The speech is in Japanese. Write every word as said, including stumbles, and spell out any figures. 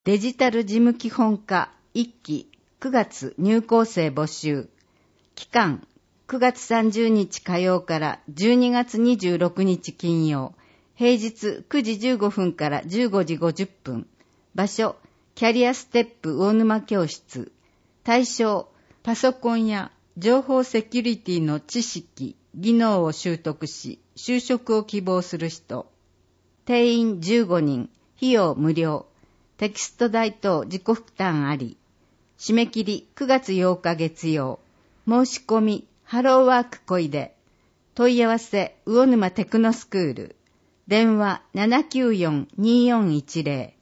デジタル事務基本課いっきくがつ入校生募集。期間くがつさんじゅうにち火曜からじゅうにがつにじゅうろくにち金曜。平日くじじゅうごふんからじゅうごじごじゅっぷん。場所キャリアステップ魚沼教室。対象パソコンや情報セキュリティの知識、技能を習得し就職を希望する人。定員じゅうごにん。費用無料。テキスト代等自己負担あり。締め切りくがつようか月曜。申し込みハローワーク小出。問い合わせ魚沼テクノスクール。電話 ななきゅうよんにーよんいちゼロ。